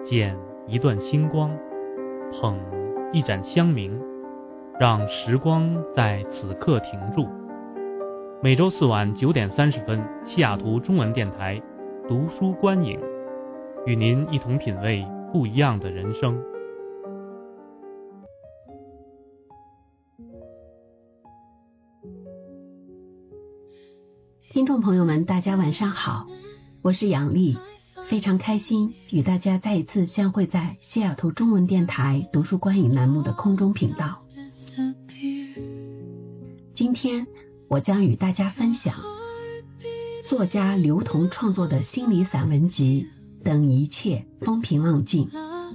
捡一段星光，捧一盏香茗，让时光在此刻停住。每周四晚9点30分，西雅图中文电台读书观影，与您一同品味不一样的人生。 听众朋友们，大家晚上好，我是杨丽，非常开心与大家再一次相会在西雅图中文电台读书观影栏目的空中频道。今天我将与大家分享作家刘同创作的心理散文集《等一切风平浪静》。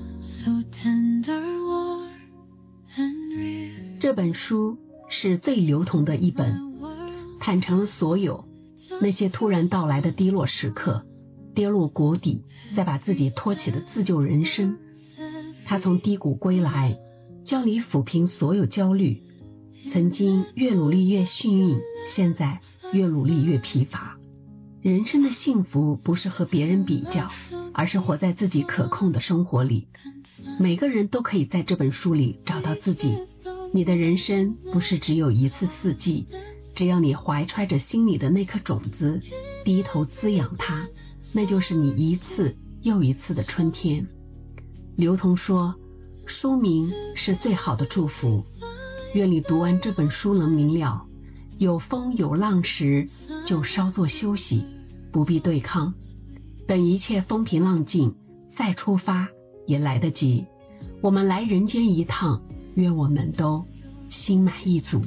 这本书是最刘同的一本，坦诚了所有那些突然到来的低落时刻，跌落谷底，再把自己托起的自救人生。他从低谷归来，教你抚平所有焦虑，曾经越努力越幸运，现在越努力越疲乏。人生的幸福不是和别人比较，而是活在自己可控的生活里。每个人都可以在这本书里找到自己。你的人生不是只有一次四季，只要你怀揣着心里的那颗种子，低头滋养它，那就是你一次又一次的春天。刘同说，书名是最好的祝福。愿你读完这本书能明了，有风有浪时就稍作休息，不必对抗，等一切风平浪静，再出发也来得及。我们来人间一趟，愿我们都心满意足。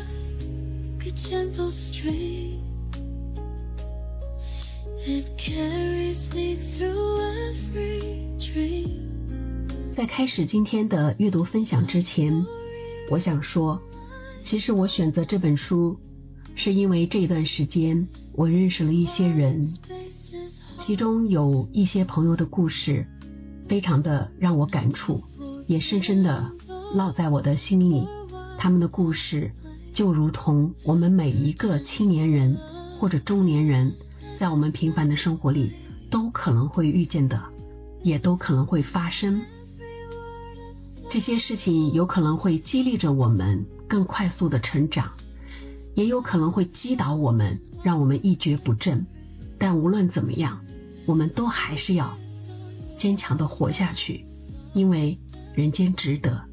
在开始今天的阅读分享之前，我想说，其实我选择这本书是因为这段时间我认识了一些人，其中有一些朋友的故事非常的让我感触，也深深的烙在我的心里。他们的故事就如同我们每一个青年人或者中年人在我们平凡的生活里都可能会遇见的，也都可能会发生。这些事情有可能会激励着我们更快速的成长，也有可能会击倒我们，让我们一蹶不振。但无论怎么样，我们都还是要坚强的活下去，因为人间值得。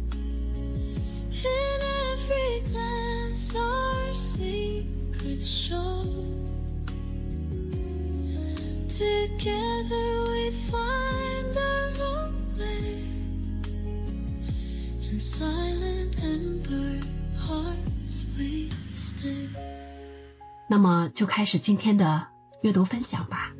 那么就开始今天的阅读分享吧。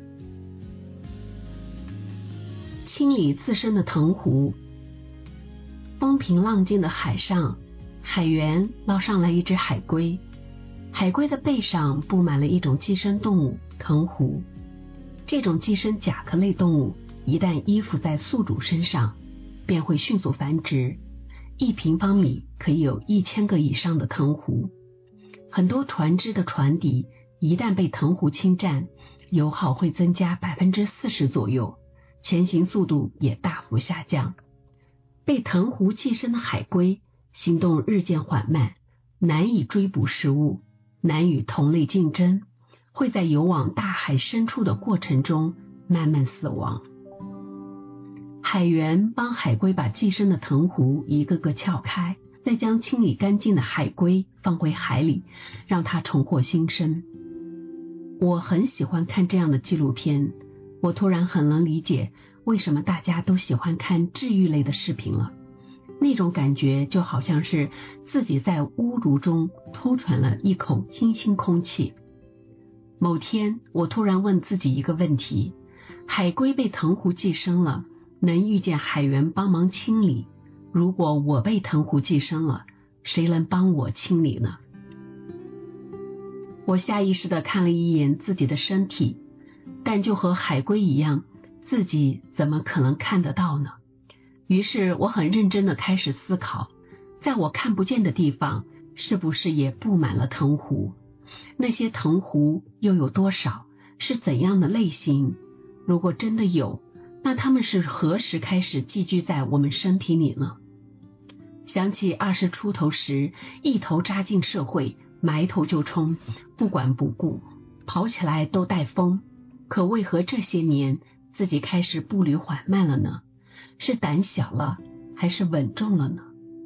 清理自身的藤壶。风平浪静的海上，海员捞上来一只海龟，海龟的背上布满了一种寄生动物藤壶。这种寄生甲壳类动物一旦依附在宿主身上，便会迅速繁殖，1平方米可以有1000个以上的藤壶。很多船只的船底一旦被藤壶侵占，油耗会增加 40% 左右，前行速度也大幅下降。被藤壶寄生的海龟行动日渐缓慢，难以追捕食物，难与同类竞争，会在游往大海深处的过程中慢慢死亡。海员帮海龟把寄生的藤壶一个个撬开，再将清理干净的海龟放回海里，让它重获新生。我很喜欢看这样的纪录片，我突然很能理解为什么大家都喜欢看治愈类的视频了。那种感觉就好像是自己在污浊中偷喘了一口清新空气。某天我突然问自己一个问题，海龟被藤壶寄生了，能遇见海员帮忙清理，如果我被藤壶寄生了，谁能帮我清理呢？我下意识地看了一眼自己的身体，但就和海龟一样，自己怎么可能看得到呢？于是我很认真地开始思考，在我看不见的地方，是不是也布满了藤壶？那些藤壶又有多少？是怎样的类型？如果真的有， 那它们是何时开始寄居在我们身体里呢？想起20出头时，一头扎进社会，埋头就冲，不管不顾，跑起来都带风。可为何这些年自己开始步履缓慢了呢？是胆小了，还是稳重了呢？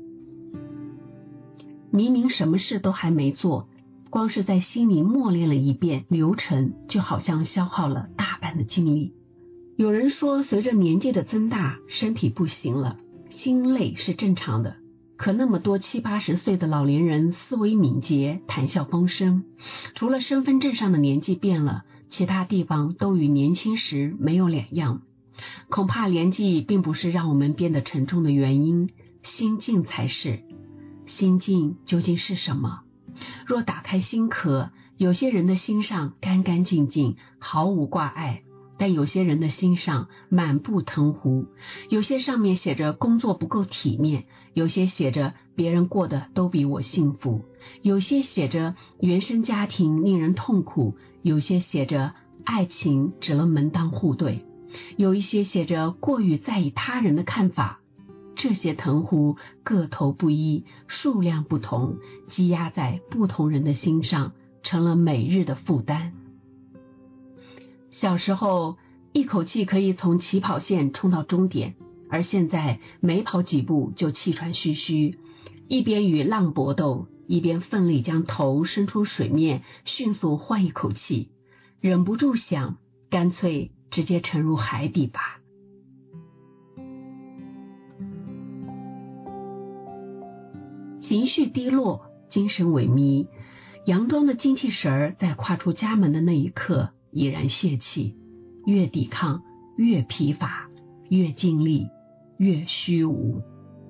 明明什么事都还没做，光是在心里默练了一遍流程，就好像消耗了大半的精力。有人说，随着年纪的增大，身体不行了，心累是正常的。可那么多70、80岁的老年人思维敏捷，谈笑风生，除了身份证上的年纪变了，其他地方都与年轻时没有两样。恐怕年纪并不是让我们变得沉重的原因，心境才是。心境究竟是什么？若打开心壳，有些人的心上干干净净，毫无挂碍，但有些人的心上满布藤壶，有些上面写着工作不够体面，有些写着别人过得都比我幸福，有些写着原生家庭令人痛苦，有些写着爱情只能门当户对，有一些写着过于在意他人的看法。这些藤壶个头不一，数量不同，积压在不同人的心上，成了每日的负担。小时候一口气可以从起跑线冲到终点，而现在没跑几步就气喘吁吁，一边与浪搏斗，一边奋力将头伸出水面，迅速换一口气，忍不住想，干脆直接沉入海底吧。情绪低落，精神萎靡，佯装的精气神儿在跨出家门的那一刻已然泄气，越抵抗越疲乏，越尽力越虚无。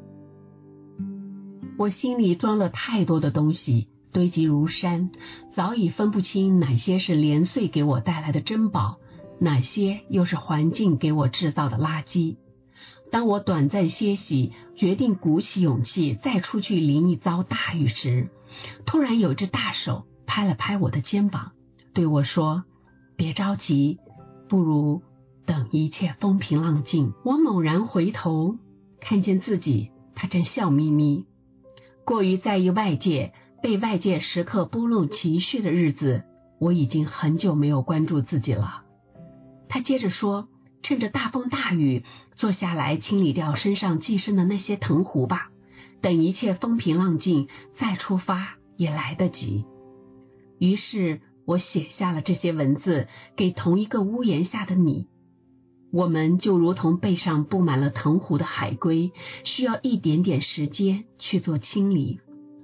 我心里装了太多的东西，堆积如山，早已分不清哪些是年岁给我带来的珍宝，哪些又是环境给我制造的垃圾。当我短暂歇息，决定鼓起勇气再出去淋一遭大雨时，突然有只大手拍了拍我的肩膀，对我说，别着急，不如等一切风平浪静。我猛然回头，看见自己，他正笑眯眯。过于在意外界，被外界时刻拨弄情绪的日子，我已经很久没有关注自己了。他接着说，趁着大风大雨，坐下来清理掉身上寄生的那些藤壶吧，等一切风平浪静再出发也来得及。于是我写下了这些文字，给同一个屋檐下的你。我们就如同背上布满了藤壶的海龟，需要一点点时间去做清理。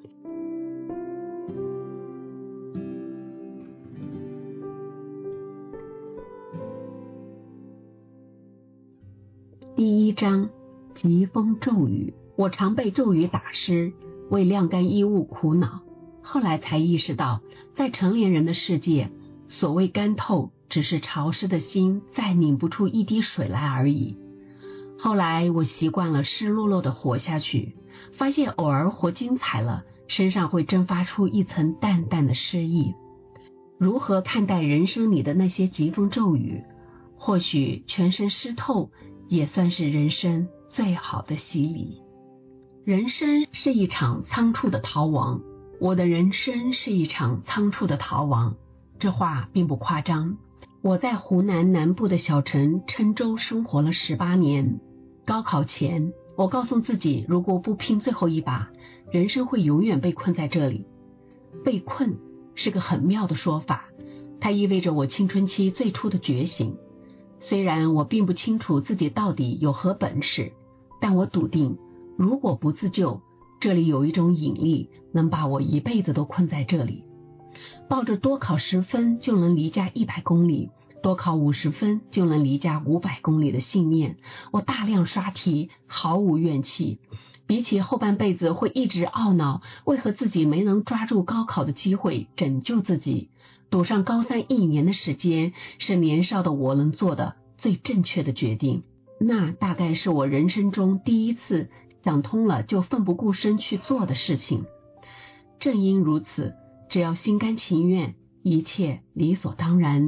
第1章，疾风骤雨。我常被骤雨打湿，为晾干衣物苦恼，后来才意识到，在成年人的世界，所谓干透只是潮湿的心再拧不出一滴水来而已。后来我习惯了湿漉漉的活下去，发现偶尔活精彩了，身上会蒸发出一层淡淡的诗意。如何看待人生里的那些疾风骤雨？或许全身湿透也算是人生最好的洗礼。人生是一场仓促的逃亡，我的人生是一场仓促的逃亡，这话并不夸张。我在湖南南部的小城郴州生活了18年，高考前我告诉自己，如果不拼最后一把，人生会永远被困在这里。被困是个很妙的说法，它意味着我青春期最初的觉醒。虽然我并不清楚自己到底有何本事，但我笃定，如果不自救，这里有一种引力能把我一辈子都困在这里。抱着多考10分就能离家100公里，多考50分就能离家500公里的信念，我大量刷题，毫无怨气。比起后半辈子会一直懊恼为何自己没能抓住高考的机会拯救自己，赌上高31年的时间是年少的我能做的最正确的决定。那大概是我人生中第一次想通了就奋不顾身去做的事情。正因如此，只要心甘情愿，一切理所当然，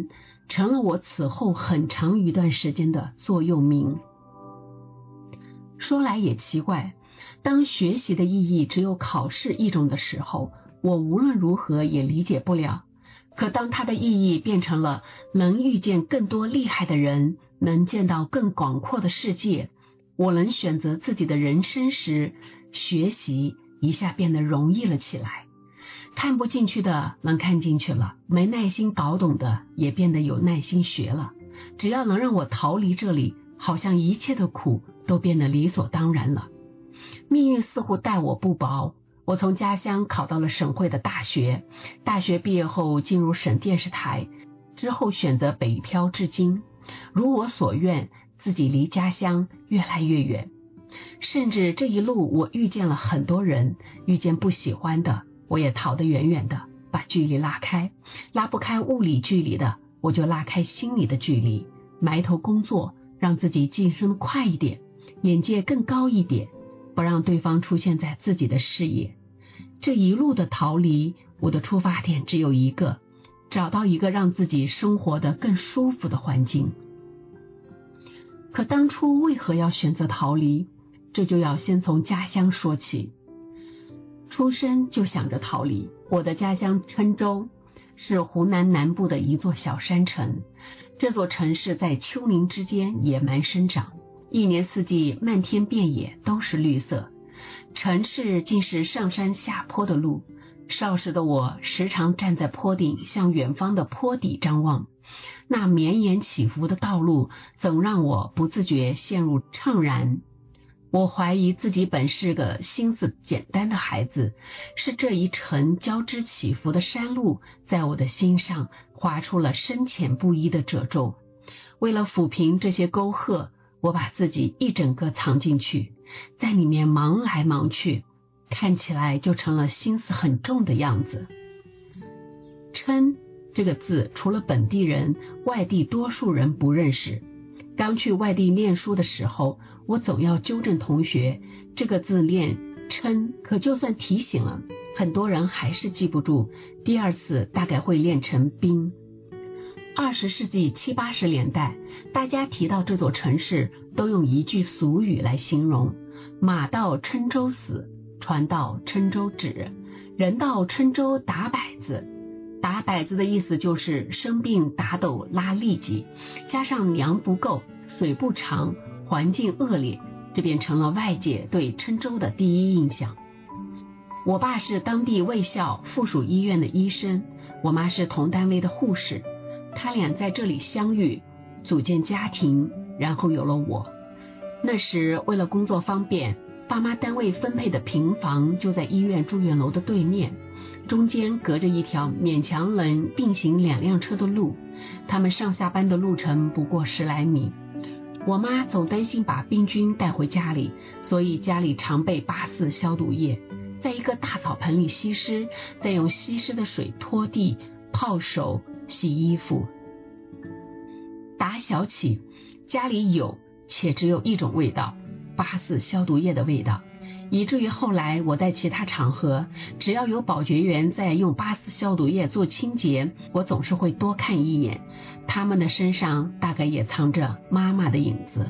成了我此后很长一段时间的座右铭。说来也奇怪，当学习的意义只有考试一种的时候，我无论如何也理解不了。可当它的意义变成了能遇见更多厉害的人，能见到更广阔的世界，我能选择自己的人生时，学习一下变得容易了起来。看不进去的能看进去了，没耐心搞懂的也变得有耐心学了。只要能让我逃离这里，好像一切的苦都变得理所当然了。命运似乎待我不薄，我从家乡考到了省会的大学，大学毕业后进入省电视台，之后选择北漂至今。如我所愿，自己离家乡越来越远，甚至这一路我遇见了很多人，遇见不喜欢的，我也逃得远远的，把距离拉开。拉不开物理距离的，我就拉开心理的距离，埋头工作，让自己晋升快一点，眼界更高一点，不让对方出现在自己的视野。这一路的逃离，我的出发点只有一个，找到一个让自己生活得更舒服的环境。可当初为何要选择逃离？这就要先从家乡说起。出生就想着逃离。我的家乡郴州是湖南南部的一座小山城，这座城市在丘陵之间野蛮生长，一年四季漫天遍野都是绿色。城市竟是上山下坡的路，少时的我时常站在坡顶向远方的坡底张望，那绵延起伏的道路总让我不自觉陷入怅然。我怀疑自己本是个心思简单的孩子，是这一程交织起伏的山路在我的心上划出了深浅不一的褶皱。为了抚平这些沟壑，我把自己一整个藏进去，在里面忙来忙去，看起来就成了心思很重的样子。郴这个字除了本地人，外地多数人不认识。刚去外地念书的时候，我总要纠正同学，这个字念琛，可就算提醒了，很多人还是记不住，第二次大概会练成冰。20世纪70、80年代，大家提到这座城市都用一句俗语来形容：马到郴州死，船到郴州止，人到郴州打摆子。打摆子的意思就是生病打斗拉痢疾，加上粮不够，水不长，环境恶劣，这便成了外界对郴州的第一印象。我爸是当地卫校附属医院的医生，我妈是同单位的护士，他俩在这里相遇，组建家庭，然后有了我。那时为了工作方便，爸妈单位分配的平房就在医院住院楼的对面，中间隔着一条勉强能并行2辆车的路，他们上下班的路程不过10来米。我妈总担心把病菌带回家里，所以家里常备84消毒液，在一个大澡盆里吸湿，再用稀释的水拖地、泡手、洗衣服。打小起，家里有且只有一种味道，84消毒液的味道，以至于后来我在其他场合，只要有保洁员在用84消毒液做清洁，我总是会多看一眼，他们的身上大概也藏着妈妈的影子。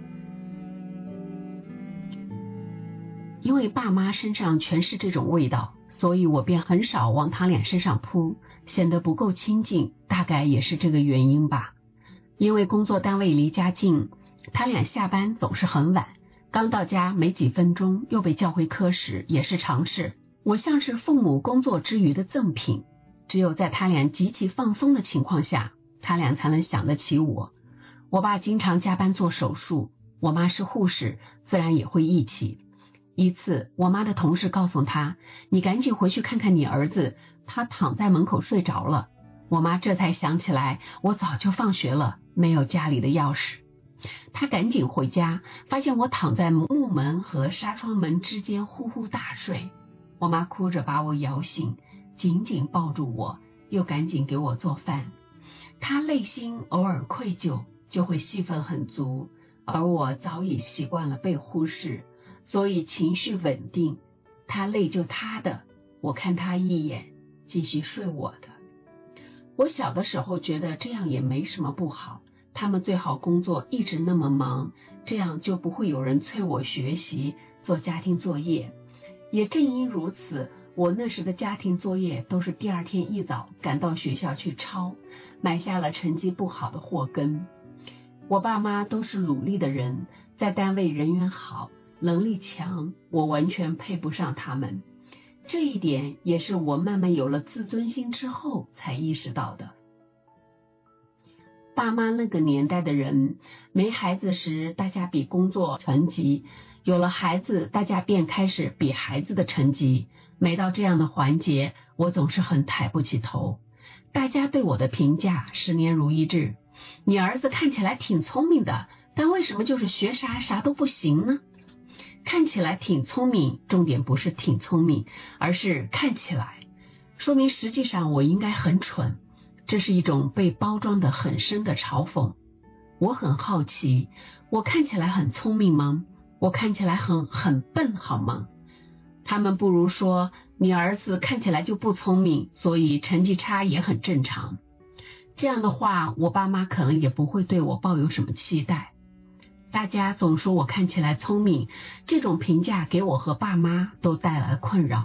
因为爸妈身上全是这种味道，所以我便很少往他俩身上扑，显得不够亲近，大概也是这个原因吧。因为工作单位离家近，他俩下班总是很晚，刚到家没几分钟又被叫回科室，也是常事。我像是父母工作之余的赠品，只有在他俩极其放松的情况下，他俩才能想得起我。我爸经常加班做手术，我妈是护士，自然也会一起。一次我妈的同事告诉他，你赶紧回去看看你儿子，他躺在门口睡着了。我妈这才想起来，我早就放学了，没有家里的钥匙。他赶紧回家，发现我躺在木门和纱窗门之间呼呼大睡。我妈哭着把我摇醒，紧紧抱住我，又赶紧给我做饭。她内心偶尔愧疚，就会戏份很足，而我早已习惯了被忽视，所以情绪稳定。她累就她的，我看她一眼，继续睡我的。 我小的时候觉得这样也没什么不好，他们最好工作一直那么忙，这样就不会有人催我学习做家庭作业。也正因如此，我那时的家庭作业都是第二天一早赶到学校去抄，埋下了成绩不好的祸根。我爸妈都是努力的人，在单位人缘好，能力强，我完全配不上他们。这一点也是我慢慢有了自尊心之后才意识到的。爸妈那个年代的人，没孩子时大家比工作成绩，有了孩子大家便开始比孩子的成绩。每到这样的环节，我总是很抬不起头。大家对我的评价10年如一日，你儿子看起来挺聪明的，但为什么就是学啥都不行呢？看起来挺聪明，重点不是挺聪明，而是看起来，说明实际上我应该很蠢。这是一种被包装得很深的嘲讽。我很好奇，我看起来很聪明吗？我看起来很笨好吗？他们不如说，你儿子看起来就不聪明，所以成绩差也很正常。这样的话，我爸妈可能也不会对我抱有什么期待。大家总说我看起来聪明，这种评价给我和爸妈都带来了困扰。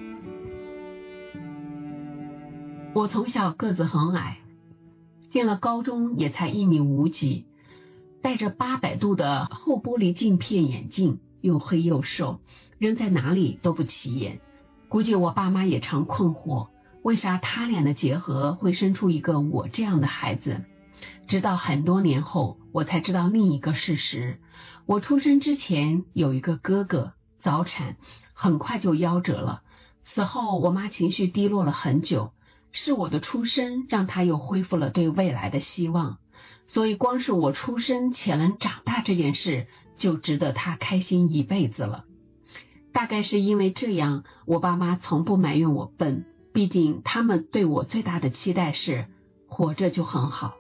我从小个子很矮，进了高中也才1.5米几，戴着800度的厚玻璃镜片眼镜，又黑又瘦，扔在哪里都不起眼。估计我爸妈也常困惑，为啥他俩的结合会生出一个我这样的孩子。直到很多年后，我才知道另一个事实。我出生之前有一个哥哥，早产，很快就夭折了。此后我妈情绪低落了很久，是我的出生让她又恢复了对未来的希望。所以光是我出生且能长大这件事，就值得她开心一辈子了。大概是因为这样，我爸妈从不埋怨我笨，毕竟他们对我最大的期待是活着就很好。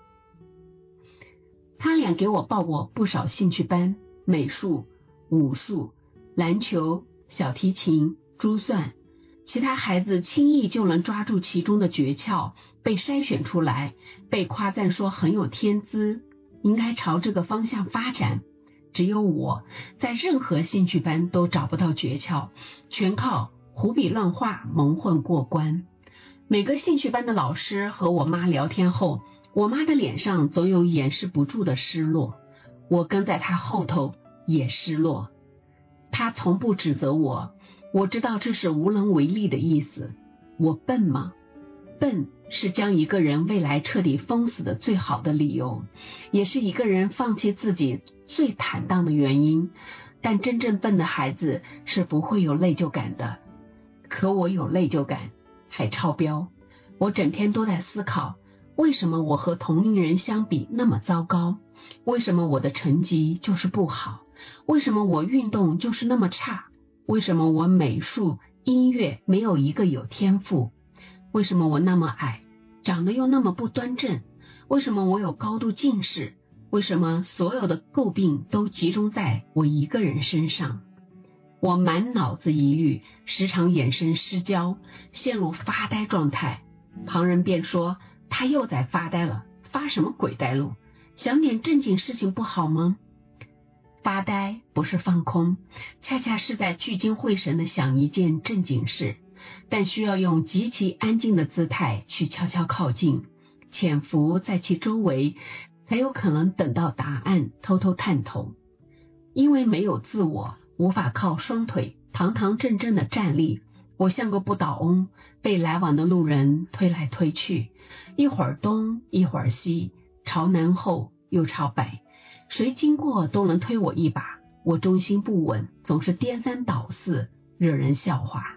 他俩给我报过不少兴趣班，美术、武术、篮球、小提琴、珠算，其他孩子轻易就能抓住其中的诀窍，被筛选出来，被夸赞说很有天资，应该朝这个方向发展。只有我在任何兴趣班都找不到诀窍，全靠胡笔乱画蒙混过关。每个兴趣班的老师和我妈聊天后，我妈的脸上总有掩饰不住的失落，我跟在她后头也失落。她从不指责我，我知道这是无能为力的意思。我笨吗？笨是将一个人未来彻底封死的最好的理由，也是一个人放弃自己最坦荡的原因。但真正笨的孩子是不会有内疚感的。可我有内疚感，还超标。我整天都在思考，为什么我和同龄人相比那么糟糕？为什么我的成绩就是不好？为什么我运动就是那么差？为什么我美术、音乐没有一个有天赋？为什么我那么矮，长得又那么不端正？为什么我有高度近视？为什么所有的诟病都集中在我一个人身上？我满脑子疑虑，时常眼神失焦，陷入发呆状态。旁人便说他又在发呆了，发什么鬼呆路？想点正经事情不好吗？发呆不是放空，恰恰是在聚精会神地想一件正经事，但需要用极其安静的姿态去悄悄靠近，潜伏在其周围，才有可能等到答案，偷偷探头。因为没有自我，无法靠双腿堂堂正正的站立，我像个不倒翁，被来往的路人推来推去，一会儿东一会儿西，朝南后又朝北，谁经过都能推我一把，我重心不稳，总是颠三倒四，惹人笑话。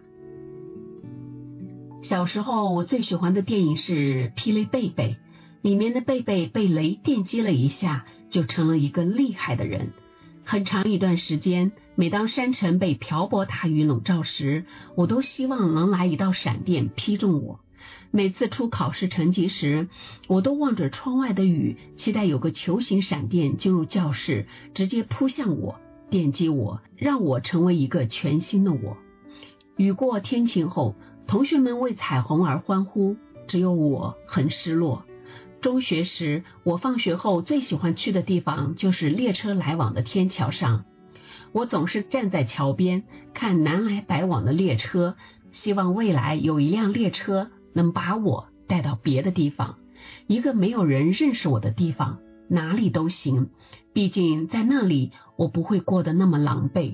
小时候我最喜欢的电影是霹雳贝贝，里面的贝贝被雷电击了一下，就成了一个厉害的人。很长一段时间，每当山城被瓢泼大雨笼罩时，我都希望能来一道闪电劈中我。每次出考试成绩时，我都望着窗外的雨，期待有个球形闪电进入教室，直接扑向我，电击我，让我成为一个全新的我。雨过天晴后，同学们为彩虹而欢呼， 只有我很失落。中学时，我放学后最喜欢去的地方就是列车来往的天桥上。我总是站在桥边看南来北往的列车，希望未来有一辆列车能把我带到别的地方，一个没有人认识我的地方，哪里都行，毕竟在那里我不会过得那么狼狈。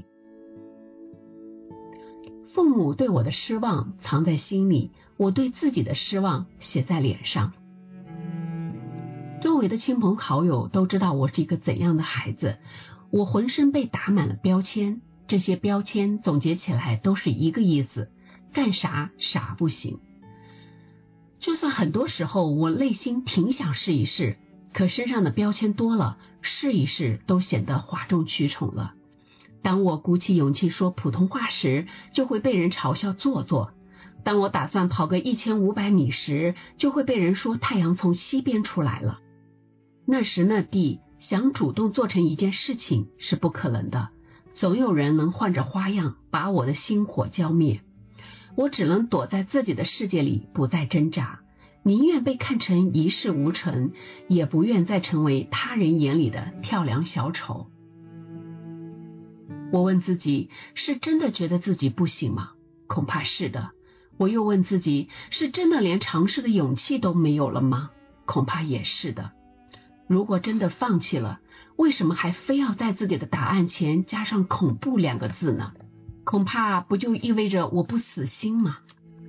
父母对我的失望藏在心里，我对自己的失望写在脸上。周围的亲朋好友都知道我是一个怎样的孩子，我浑身被打满了标签，这些标签总结起来都是一个意思，干啥啥不行。就算很多时候我内心挺想试一试，可身上的标签多了，试一试都显得哗众取宠了。当我鼓起勇气说普通话时，就会被人嘲笑做作；当我打算跑个1500米时，就会被人说太阳从西边出来了。那时那地，想主动做成一件事情是不可能的，总有人能换着花样把我的心火浇灭。我只能躲在自己的世界里，不再挣扎，宁愿被看成一事无成，也不愿再成为他人眼里的跳梁小丑。我问自己，是真的觉得自己不行吗？恐怕是的。我又问自己，是真的连尝试的勇气都没有了吗？恐怕也是的。如果真的放弃了，为什么还非要在自己的答案前加上恐怖2个字呢？恐怕不就意味着我不死心吗？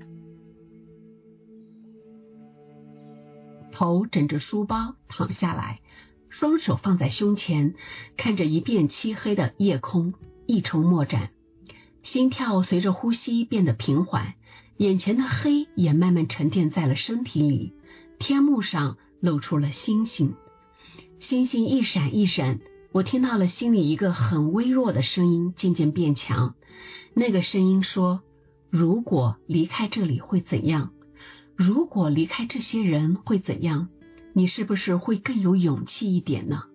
头枕着书包躺下来，双手放在胸前，看着一片漆黑的夜空，一筹莫展。心跳随着呼吸变得平缓，眼前的黑也慢慢沉淀在了身体里，天幕上露出了星星。星星一闪一闪，我听到了心里一个很微弱的声音渐渐变强。那个声音说，如果离开这里会怎样？如果离开这些人会怎样？你是不是会更有勇气一点呢？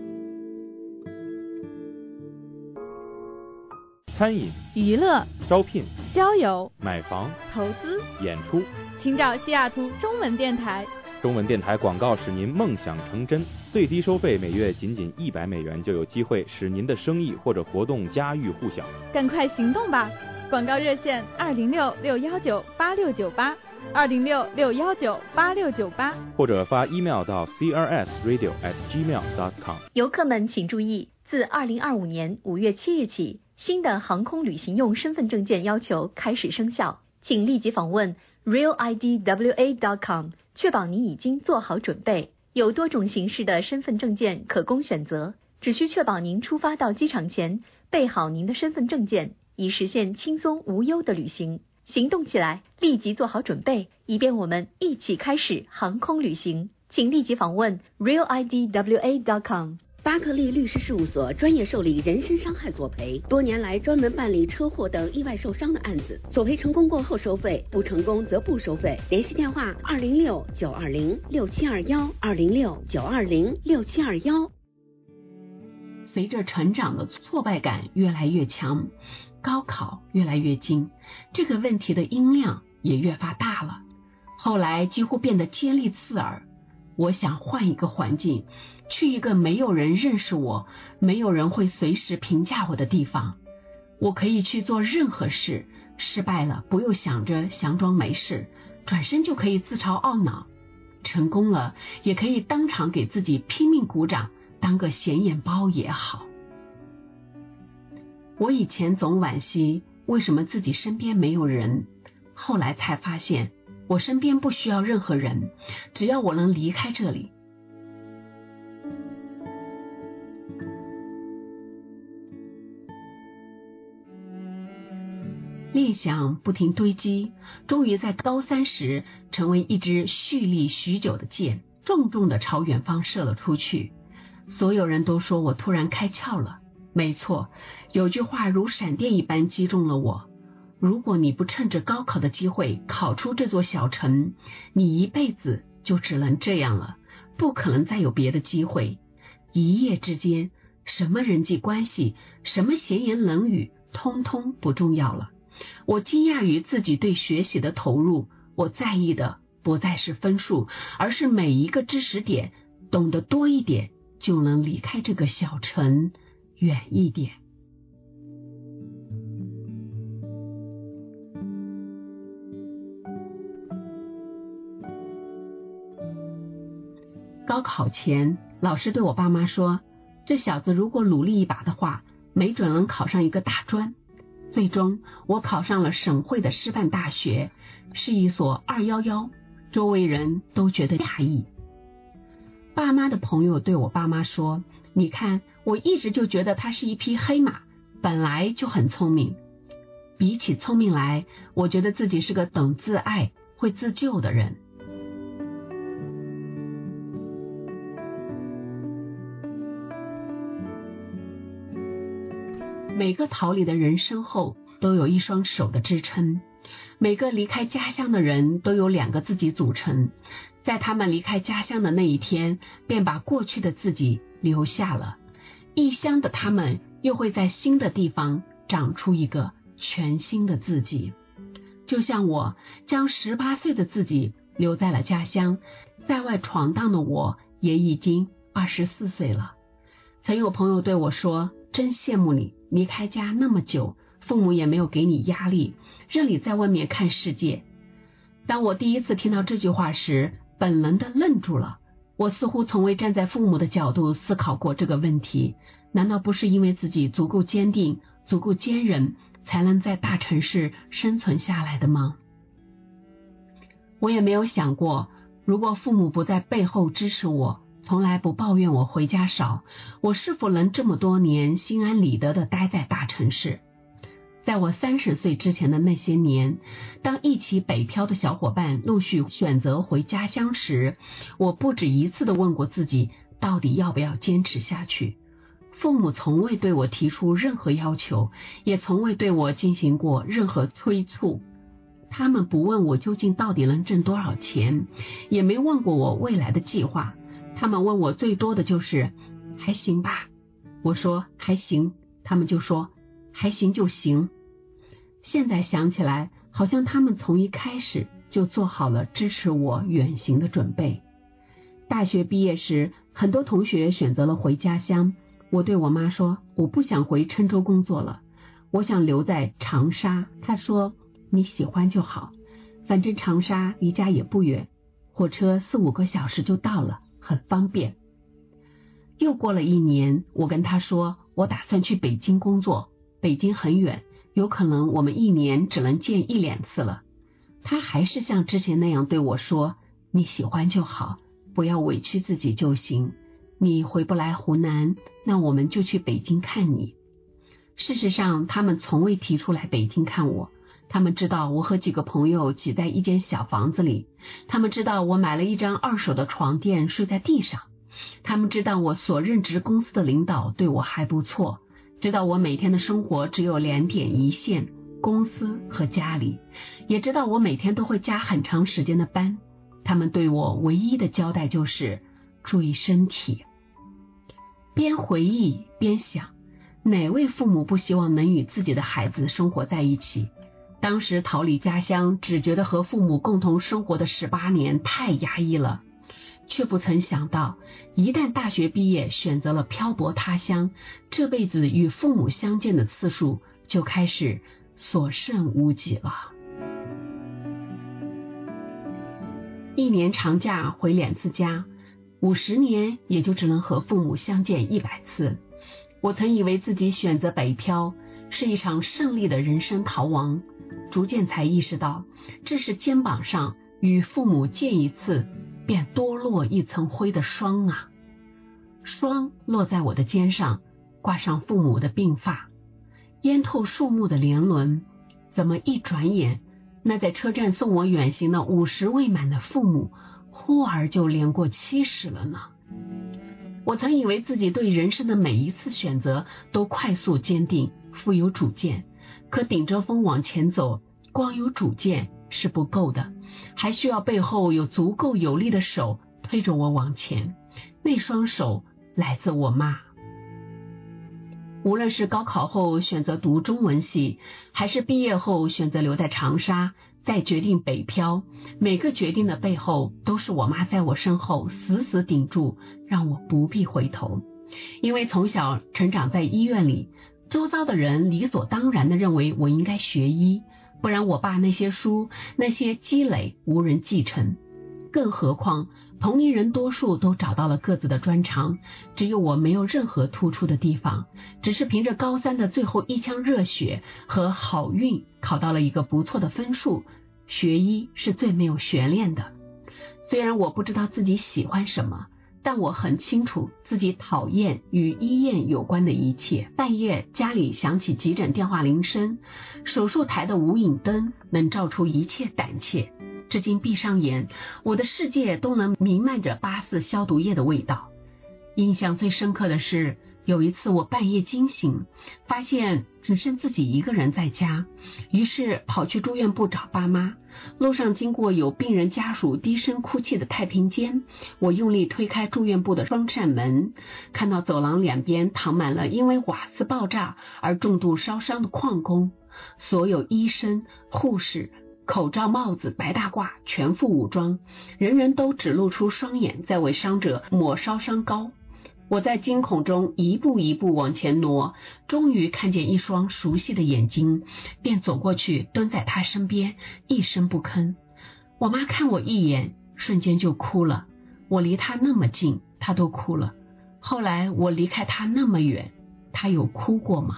餐饮、 娱乐、 招聘、 交友、 买房、 投资、 演出， 请找西雅图中文电台。 中文电台广告使您梦想成真，最低收费每月仅$100就有机会使您的生意或者活动家喻户晓。 赶快行动吧！广告热线206-619-8698，206-619-8698， 或者发 email 到 crsradio@gmail.com。 游客们请注意，自2025年5月7日起，新的航空旅行用身份证件要求开始生效，请立即访问 realidwa.com， 确保你已经做好准备。有多种形式的身份证件可供选择，只需确保您出发到机场前备好您的身份证件，以实现轻松无忧的旅行。行动起来，立即做好准备，以便我们一起开始航空旅行。请立即访问 realidwa.com。 巴克利律师事务所专业受理人身伤害索赔，多年来专门办理车祸等意外受伤的案子，索赔成功过后收费，不成功则不收费。联系电话206-920-6721，206-920-6721。 随着成长的挫败感越来越强，高考越来越近，这个问题的音量也越发大了，后来几乎变得尖利刺耳。我想换一个环境，去一个没有人认识我，没有人会随时评价我的地方。我可以去做任何事，失败了不用想着佯装没事，转身就可以自嘲懊恼，成功了也可以当场给自己拼命鼓掌，当个显眼包也好。我以前总惋惜为什么自己身边没有人，后来才发现我身边不需要任何人，只要我能离开这里。念想不停堆积，终于在高3时成为一支蓄力许久的箭，重重地朝远方射了出去。所有人都说我突然开窍了，没错，有句话如闪电一般击中了我。如果你不趁着高考的机会考出这座小城，你一辈子就只能这样了，不可能再有别的机会。一夜之间，什么人际关系，什么闲言冷语，通通不重要了。我惊讶于自己对学习的投入，我在意的不再是分数，而是每一个知识点，懂得多一点，就能离开这个小城远一点。高考前，老师对我爸妈说，这小子如果努力一把的话，没准能考上一个大专。最终我考上了省会的师范大学，是一所211，周围人都觉得讶异。爸妈的朋友对我爸妈说，你看，我一直就觉得他是一匹黑马，本来就很聪明。比起聪明来，我觉得自己是个懂自爱、会自救的人。每个逃离的人身后都有一双手的支撑，每个离开家乡的人都有2个自己组成，在他们离开家乡的那一天，便把过去的自己留下了。异乡的他们又会在新的地方长出一个全新的自己。就像我将18岁的自己留在了家乡，在外闯荡的我也已经24岁了。曾有朋友对我说，真羡慕你，离开家那么久，父母也没有给你压力，任你在外面看世界。当我第一次听到这句话时，本能地愣住了。我似乎从未站在父母的角度思考过这个问题，难道不是因为自己足够坚定、足够坚韧，才能在大城市生存下来的吗？我也没有想过，如果父母不在背后支持我，从来不抱怨我回家少，我是否能这么多年心安理得地待在大城市？在我30岁之前的那些年，当一起北漂的小伙伴陆续选择回家乡时，我不止一次地问过自己，到底要不要坚持下去？父母从未对我提出任何要求，也从未对我进行过任何催促。他们不问我究竟到底能挣多少钱，也没问过我未来的计划。他们问我最多的就是还行吧，我说还行，他们就说还行就行。现在想起来，好像他们从一开始就做好了支持我远行的准备。大学毕业时，很多同学选择了回家乡，我对我妈说，我不想回郴州工作了，我想留在长沙。她说，你喜欢就好，反正长沙离家也不远，火车4-5个小时就到了，很方便。又过了1年，我跟他说，我打算去北京工作，北京很远，有可能我们1年只能见1-2次了。他还是像之前那样对我说，你喜欢就好，不要委屈自己就行，你回不来湖南，那我们就去北京看你。事实上，他们从未提出来北京看我，他们知道我和几个朋友挤在一间小房子里，他们知道我买了一张2手的床垫睡在地上，他们知道我所任职公司的领导对我还不错，知道我每天的生活只有2点一线，公司和家里，也知道我每天都会加很长时间的班。他们对我唯一的交代就是注意身体。边回忆边想，哪位父母不希望能与自己的孩子生活在一起？当时逃离家乡，只觉得和父母共同生活的18年太压抑了，却不曾想到，一旦大学毕业选择了漂泊他乡，这辈子与父母相见的次数就开始所剩无几了。1年长假回2次家，50年也就只能和父母相见100次。我曾以为自己选择北漂是一场胜利的人生逃亡，逐渐才意识到，这是肩膀上与父母见一次便多落一层灰的霜啊。霜落在我的肩上，挂上父母的鬓发，烟透树木的年轮，怎么一转眼，那在车站送我远行的50未满的父母，忽而就年过70了呢？我曾以为自己对人生的每一次选择都快速坚定，富有主见，可顶着风往前走，光有主见是不够的，还需要背后有足够有力的手推着我往前。那双手来自我妈。无论是高考后选择读中文系，还是毕业后选择留在长沙， 再决定北漂，每个决定的背后都是我妈在我身后死死顶住，让我不必回头。因为从小成长在医院里，周遭的人理所当然地认为我应该学医，不然我爸那些书那些积累无人继承。更何况同龄人多数都找到了各自的专长，只有我没有任何突出的地方，只是凭着高三的最后一腔热血和好运考到了一个不错的分数。学医是最没有悬念的。虽然我不知道自己喜欢什么，但我很清楚自己讨厌与医院有关的一切。半夜家里响起急诊电话铃声，手术台的无影灯能照出一切胆怯。至今闭上眼，我的世界都能弥漫着84消毒液的味道。印象最深刻的是，有一次我半夜惊醒，发现只剩自己一个人在家，于是跑去住院部找爸妈。路上经过有病人家属低声哭泣的太平间，我用力推开住院部的双扇门，看到走廊两边躺满了因为瓦斯爆炸而重度烧伤的矿工，所有医生、护士口罩、帽子、白大褂，全副武装，人人都只露出双眼，在为伤者抹烧伤膏。我在惊恐中一步一步往前挪，终于看见一双熟悉的眼睛，便走过去蹲在他身边，一声不吭。我妈看我一眼，瞬间就哭了。我离她那么近，她都哭了。后来我离开她那么远，她有哭过吗？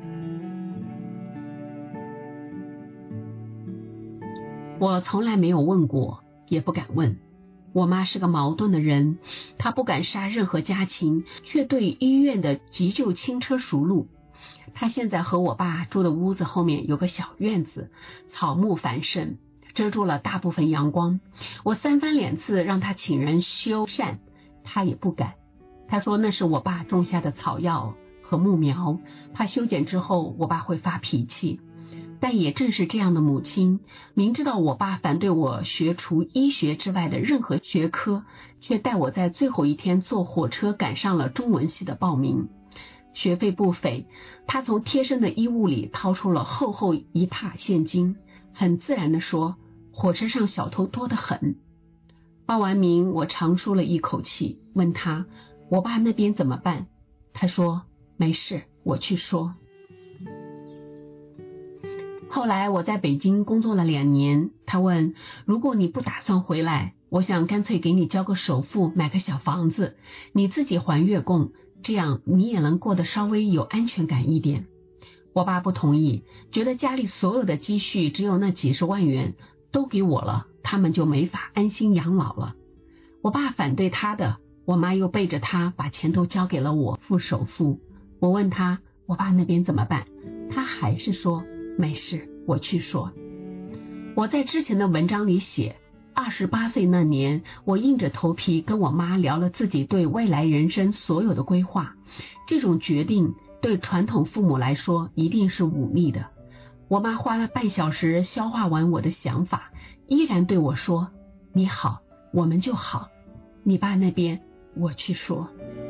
我从来没有问过，也不敢问。我妈是个矛盾的人，她不敢杀任何家禽，却对医院的急救轻车熟路。她现在和我爸住的屋子后面有个小院子，草木繁盛，遮住了大部分阳光。我三番两次让她请人修缮，她也不敢。她说那是我爸种下的草药和木苗，怕修剪之后我爸会发脾气。但也正是这样的母亲，明知道我爸反对我学除医学之外的任何学科，却带我在最后一天坐火车赶上了中文系的报名。学费不菲，他从贴身的衣物里掏出了厚厚一沓现金，很自然地说，火车上小偷多得很。报完名，我长舒了一口气，问他我爸那边怎么办。他说没事，我去说。后来我在北京工作了2年，他问，如果你不打算回来，我想干脆给你交个首付，买个小房子，你自己还月供，这样你也能过得稍微有安全感一点。我爸不同意，觉得家里所有的积蓄只有那几十万元，都给我了，他们就没法安心养老了。我爸反对他的，我妈又背着他把钱都交给了我付首付。我问他我爸那边怎么办，他还是说没事，我去说。我在之前的文章里写，28岁那年，我硬着头皮跟我妈聊了自己对未来人生所有的规划。这种决定对传统父母来说一定是忤逆的。我妈花了半小时消化完我的想法，依然对我说，你好，我们就好，你爸那边我去说。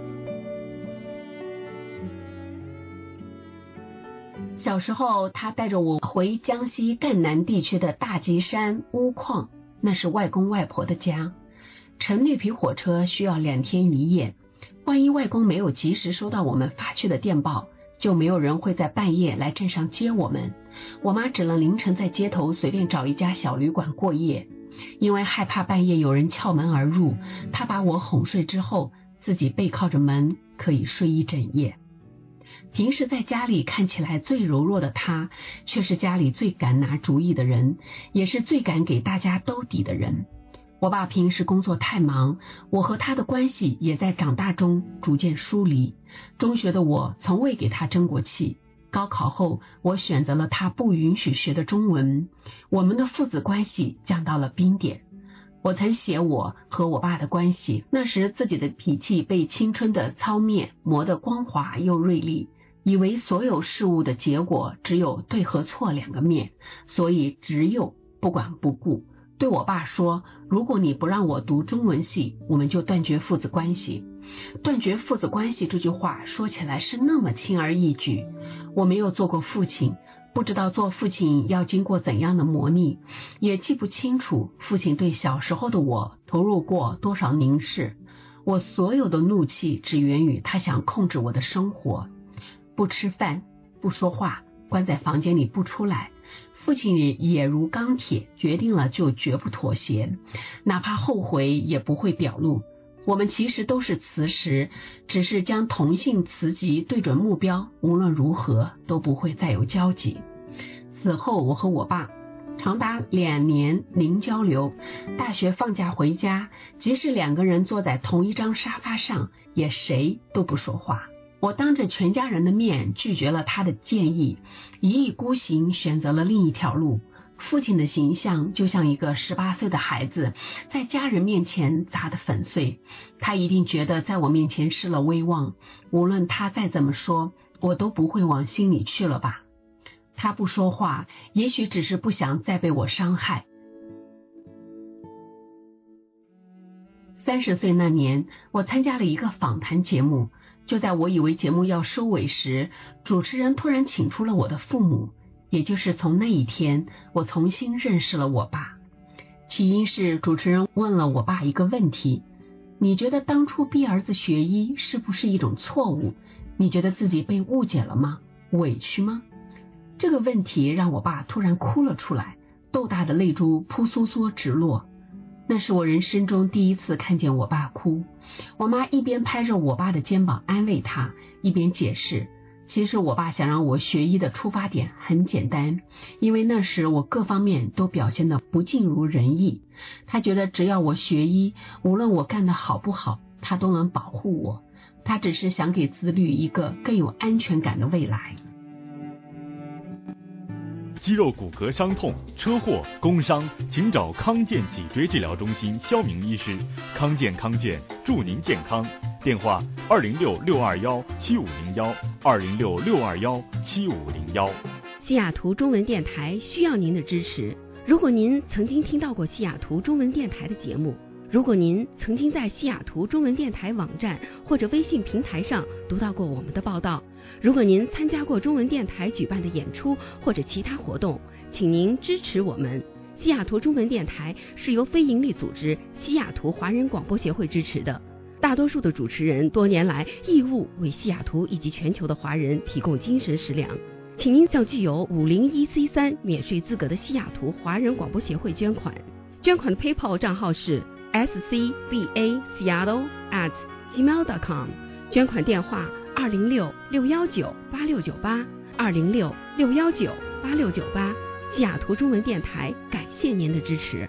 小时候，他带着我回江西赣南地区的大吉山钨矿，那是外公外婆的家。乘绿皮火车需要2天1夜，万一外公没有及时收到我们发去的电报，就没有人会在半夜来镇上接我们。我妈只能凌晨在街头随便找一家小旅馆过夜。因为害怕半夜有人撬门而入，她把我哄睡之后，自己背靠着门，可以睡一整夜。平时在家里看起来最柔弱的他，却是家里最敢拿主意的人，也是最敢给大家兜底的人。我爸平时工作太忙，我和他的关系也在长大中逐渐疏离。中学的我从未给他争过气，高考后我选择了他不允许学的中文，我们的父子关系降到了冰点。我曾写我和我爸的关系，那时自己的脾气被青春的糙面磨得光滑又锐利，以为所有事物的结果只有对和错2个面，所以执拗不管不顾。对我爸说，如果你不让我读中文系，我们就断绝父子关系。断绝父子关系这句话说起来是那么轻而易举，我没有做过父亲， 不知道做父亲要经过怎样的磨砺，也记不清楚父亲对小时候的我投入过多少凝视。我所有的怒气只源于他想控制我的生活，不吃饭，不说话，关在房间里不出来。父亲也如钢铁，决定了就绝不妥协，哪怕后悔也不会表露。我们其实都是磁石，只是将同性磁极对准目标，无论如何都不会再有交集。此后我和我爸长达2年零交流，大学放假回家，即使2个人坐在同一张沙发上，也谁都不说话。我当着全家人的面拒绝了他的建议，一意孤行，选择了另一条路。父亲的形象就像一个18岁的孩子，在家人面前砸得粉碎。他一定觉得在我面前失了威望，无论他再怎么说，我都不会往心里去了吧。他不说话，也许只是不想再被我伤害。30岁那年，我参加了一个访谈节目，就在我以为节目要收尾时，主持人突然请出了我的父母。也就是从那一天，我重新认识了我爸。起因是主持人问了我爸一个问题：你觉得当初逼儿子学医是不是一种错误？你觉得自己被误解了吗？委屈吗？这个问题让我爸突然哭了出来，豆大的泪珠扑簌簌直落。那是我人生中第一次看见我爸哭。我妈一边拍着我爸的肩膀安慰他，一边解释，其实我爸想让我学医的出发点很简单，因为那时我各方面都表现得不尽如人意。他觉得只要我学医，无论我干得好不好，他都能保护我。他只是想给子女一个更有安全感的未来。 肌肉骨骼伤痛、车祸、工伤，请找康健脊椎治疗中心肖明医师。康健祝您健康。电话206-621-7501，206-621-7501。 西雅图中文电台需要您的支持。如果您曾经听到过西雅图中文电台的节目，如果您曾经在西雅图中文电台网站或者微信平台上读到过我们的报道，如果您参加过中文电台举办的演出或者其他活动，请您支持我们。西雅图中文电台是由非营利组织西雅图华人广播协会支持的，大多数的主持人多年来义务为西雅图以及全球的华人提供精神食粮，请您向具有501C3免税资格的西雅图华人广播协会捐款。捐款的 PayPal 账号是scbaseattle@gmail.com， 捐款电话206-619-8698 206-619-8698。西雅图中文电台感谢您的支持。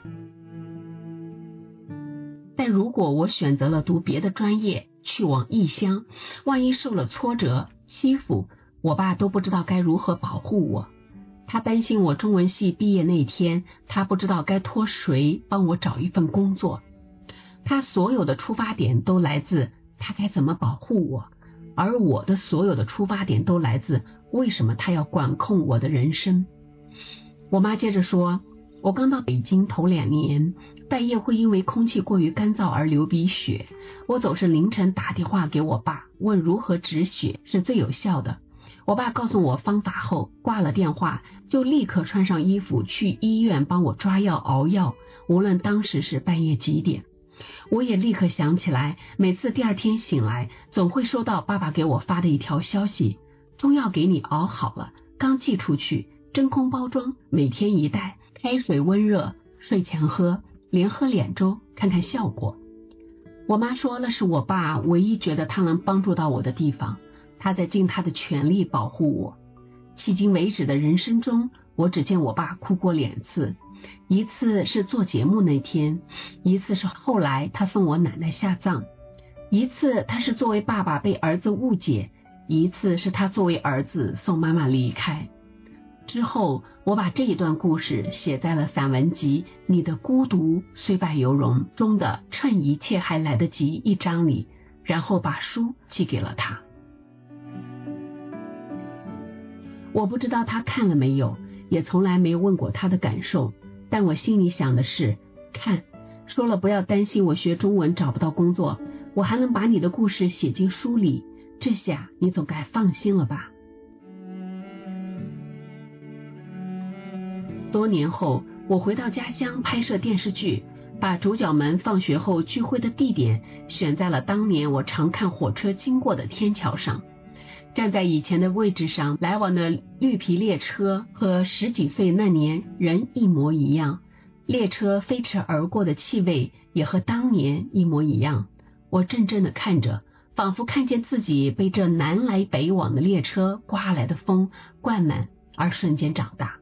但如果我选择了读别的专业，去往异乡，万一受了挫折、欺负，我爸都不知道该如何保护我。他担心我中文系毕业那天，他不知道该托谁帮我找一份工作。他所有的出发点都来自他该怎么保护我，而我的所有的出发点都来自为什么他要管控我的人生。我妈接着说，我刚到北京头2年，半夜会因为空气过于干燥而流鼻血，我总是凌晨打电话给我爸，问如何止血是最有效的。我爸告诉我方法后，挂了电话就立刻穿上衣服去医院帮我抓药熬药，无论当时是半夜几点。我也立刻想起来，每次第2天醒来，总会收到爸爸给我发的一条消息，中药给你熬好了，刚寄出去，真空包装，每天1袋，开水温热，睡前喝，连喝2周，看看效果。我妈说那是我爸唯一觉得他能帮助到我的地方，他在尽他的全力保护我。迄今为止的人生中，我只见我爸哭过2次，一次是做节目那天，一次是后来他送我奶奶下葬，一次他是作为爸爸被儿子误解，一次是他作为儿子送妈妈离开。之后我把这一段故事写在了散文集《你的孤独虽败犹荣》中的趁一切还来得及1章里，然后把书寄给了他。我不知道他看了没有，也从来没问过他的感受，但我心里想的是，看，说了不要担心我学中文找不到工作，我还能把你的故事写进书里，这下你总该放心了吧。 多年后，我回到家乡拍摄电视剧，把主角们放学后聚会的地点选在了当年我常看火车经过的天桥上。站在以前的位置上，来往的绿皮列车和10几岁那年人一模一样，列车飞驰而过的气味也和当年一模一样。我怔怔地看着，仿佛看见自己被这南来北往的列车刮来的风灌满，而瞬间长大。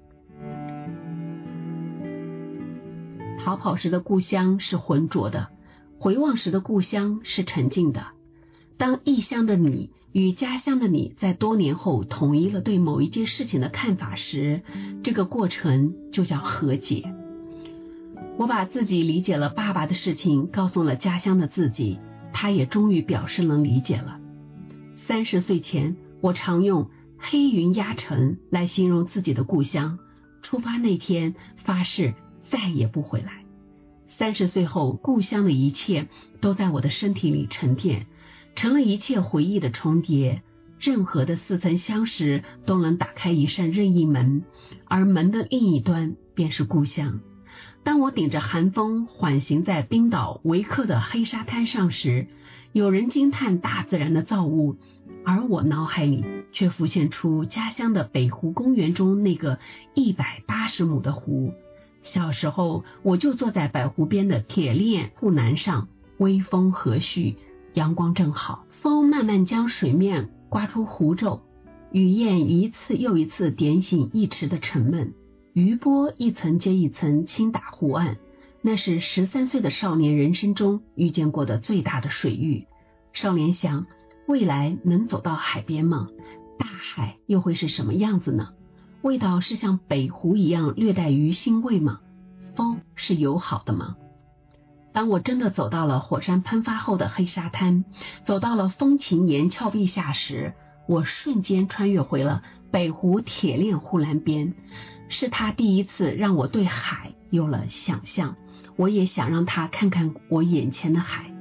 逃跑时的故乡是浑浊的，回望时的故乡是沉静的。当异乡的你与家乡的你在多年后统一了对某一件事情的看法时，这个过程就叫和解。我把自己理解了爸爸的事情告诉了家乡的自己，他也终于表示能理解了。30岁前，我常用黑云压城来形容自己的故乡，出发那天发誓再也不回来。30岁后，故乡的一切都在我的身体里沉淀，成了一切回忆的重叠。任何的似曾相识都能打开一扇任意门，而门的另一端便是故乡。当我顶着寒风缓行在冰岛维克的黑沙滩上时，有人惊叹大自然的造物，而我脑海里却浮现出家乡的北湖公园中那个180亩的湖。小时候我就坐在百湖边的铁链护栏上，微风和煦，阳光正好，风慢慢将水面刮出湖皱，雨燕一次又一次点醒一池的沉闷，余波一层接一层轻打湖岸。那是13岁的少年人生中遇见过的最大的水域。少年想，未来能走到海边吗？大海又会是什么样子呢？味道是像北湖一样略带鱼腥味吗？风是友好的吗？当我真的走到了火山喷发后的黑沙滩，走到了风琴岩峭壁下时，我瞬间穿越回了北湖铁链护栏边。是他第一次让我对海有了想象，我也想让他看看我眼前的海。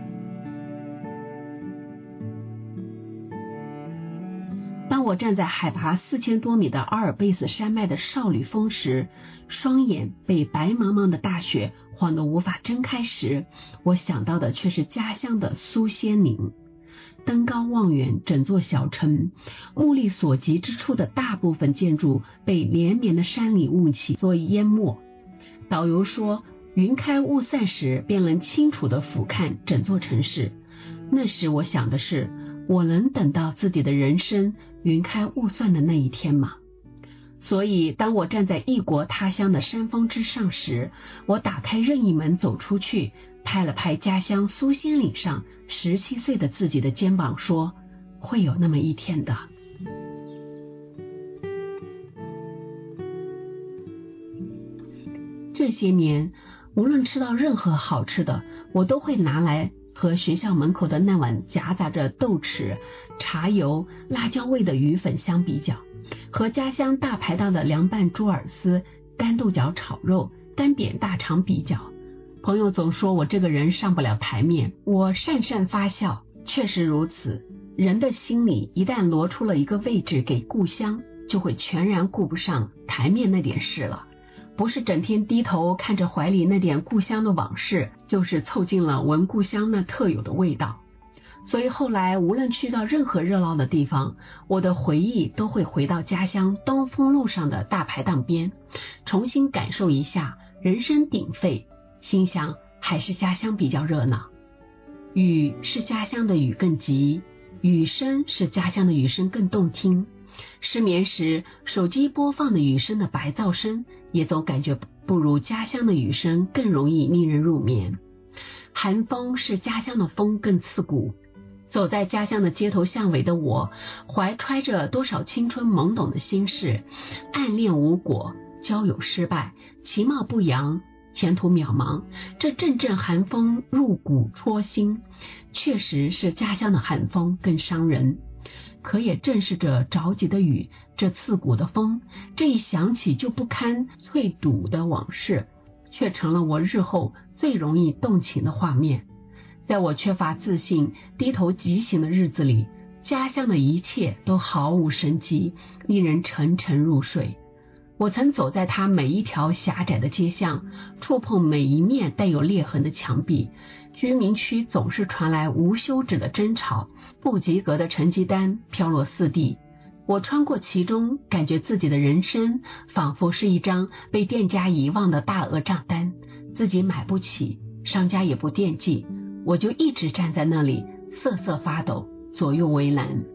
当我站在海拔4000多米的阿尔卑斯山脉的少吕峰时，双眼被白茫茫的大雪晃得无法睁开时，我想到的却是家乡的苏仙岭。登高望远，整座小城，目力所及之处的大部分建筑被连绵的山里雾气所淹没。导游说，云开雾散时便能清楚地俯瞰整座城市。那时我想的是，我能等到自己的人生云开雾散的那一天吗？所以当我站在异国他乡的山峰之上时，我打开任意门走出去，拍了拍家乡苏仙岭上17岁的自己的肩膀，说，会有那么一天的。这些年，无论吃到任何好吃的，我都会拿来和学校门口的那碗夹杂着豆豉、茶油、辣椒味的鱼粉相比较，和家乡大排档的凉拌猪耳丝、干豆角炒肉、干煸大肠比较。朋友总说我这个人上不了台面，我讪讪发笑。确实如此，人的心里一旦挪出了一个位置给故乡，就会全然顾不上台面那点事了。不是整天低头看着怀里那点故乡的往事，就是凑近了闻故乡那特有的味道。所以后来无论去到任何热闹的地方，我的回忆都会回到家乡东风路上的大排档边，重新感受一下人声鼎沸，心想还是家乡比较热闹。雨是家乡的雨更急，雨声是家乡的雨声更动听。失眠时，手机播放的雨声的白噪声也总感觉不如家乡的雨声更容易令人入眠。寒风是家乡的风更刺骨。走在家乡的街头巷尾的我，怀揣着多少青春懵懂的心事，暗恋无果，交友失败，其貌不扬，前途渺茫。这阵阵寒风入骨戳心，确实是家乡的寒风更伤人。可也正是这着急的雨，这刺骨的风，这一想起就不堪淬堵的往事，却成了我日后最容易动情的画面。在我缺乏自信、低头疾行的日子里，家乡的一切都毫无生机，令人沉沉入睡。 我曾走在它每一条狭窄的街巷，触碰每一面带有裂痕的墙壁。居民区总是传来无休止的争吵，不及格的成绩单飘落四地。我穿过其中，感觉自己的人生仿佛是一张被店家遗忘的大额账单，自己买不起，商家也不惦记，我就一直站在那里瑟瑟发抖，左右为难。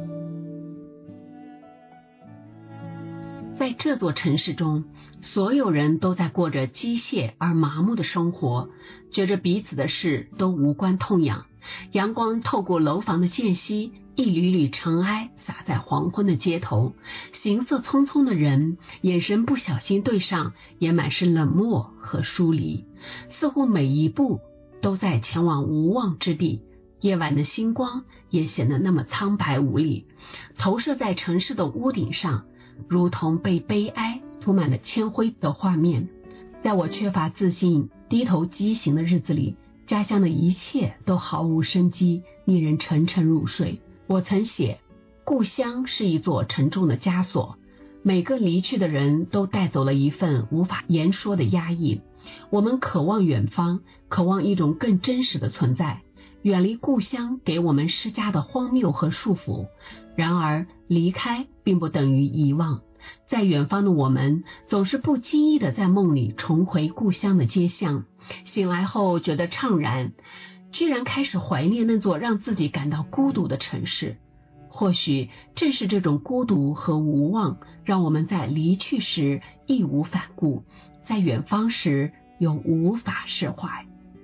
在这座城市中，所有人都在过着机械而麻木的生活，觉着彼此的事都无关痛痒。阳光透过楼房的间隙，一缕缕尘埃洒在黄昏的街头，行色匆匆的人，眼神不小心对上，也满是冷漠和疏离，似乎每一步都在前往无望之地。夜晚的星光也显得那么苍白无力，投射在城市的屋顶上，如同被悲哀涂满了铅灰的画面。在我缺乏自信、低头畸形的日子里，家乡的一切都毫无生机，令人沉沉入睡。我曾写，故乡是一座沉重的枷锁，每个离去的人都带走了一份无法言说的压抑。我们渴望远方，渴望一种更真实的存在，远离故乡给我们施加的荒谬和束缚。然而离开并不等于遗忘，在远方的我们总是不经意地在梦里重回故乡的街巷，醒来后觉得怅然，居然开始怀念那座让自己感到孤独的城市。或许正是这种孤独和无望，让我们在离去时义无反顾，在远方时又无法释怀。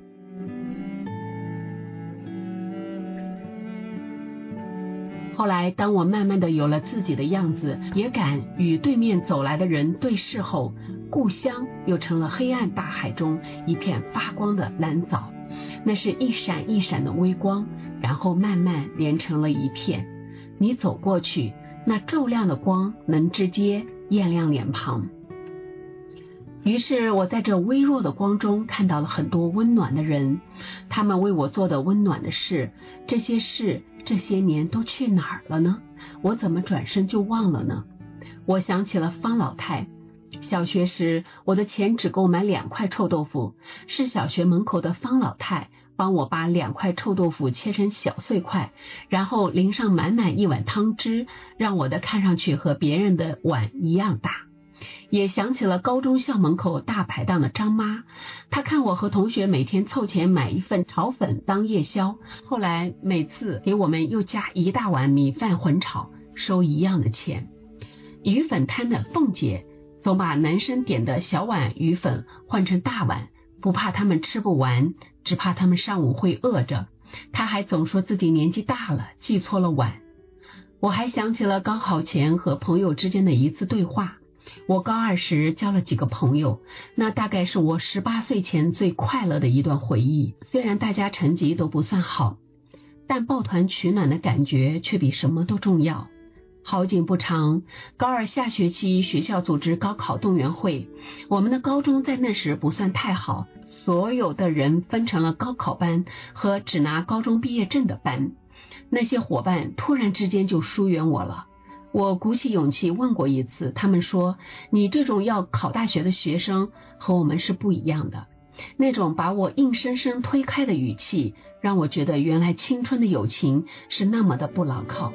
后来当我慢慢的有了自己的样子，也敢与对面走来的人对视后，故乡又成了黑暗大海中一片发光的蓝藻，那是一闪一闪的微光，然后慢慢连成了一片。你走过去，那骤亮的光能直接艳亮脸庞。于是我在这微弱的光中看到了很多温暖的人，他们为我做的温暖的事，这些事这些年都去哪儿了呢？我怎么转身就忘了呢？我想起了方老太。小学时我的钱只够买2块臭豆腐，是小学门口的方老太帮我把2块臭豆腐切成小碎块，然后淋上满满一碗汤汁，让我的看上去和别人的碗一样大。也想起了高中校门口大排档的张妈，她看我和同学每天凑钱买一份炒粉当夜宵，后来每次给我们又加一大碗米饭混炒，收一样的钱。鱼粉摊的凤姐总把男生点的小碗鱼粉换成大碗，不怕他们吃不完，只怕他们上午会饿着。她还总说自己年纪大了，记错了碗。我还想起了高考前和朋友之间的一次对话。我高2时交了几个朋友，那大概是我18岁前最快乐的一段回忆。虽然大家成绩都不算好，但抱团取暖的感觉却比什么都重要。好景不长，高2下学期学校组织高考动员会，我们的高中在那时不算太好，所有的人分成了高考班和只拿高中毕业证的班。那些伙伴突然之间就疏远我了。我鼓起勇气问过一次，他们说，你这种要考大学的学生和我们是不一样的。那种把我硬生生推开的语气，让我觉得原来青春的友情是那么的不牢靠。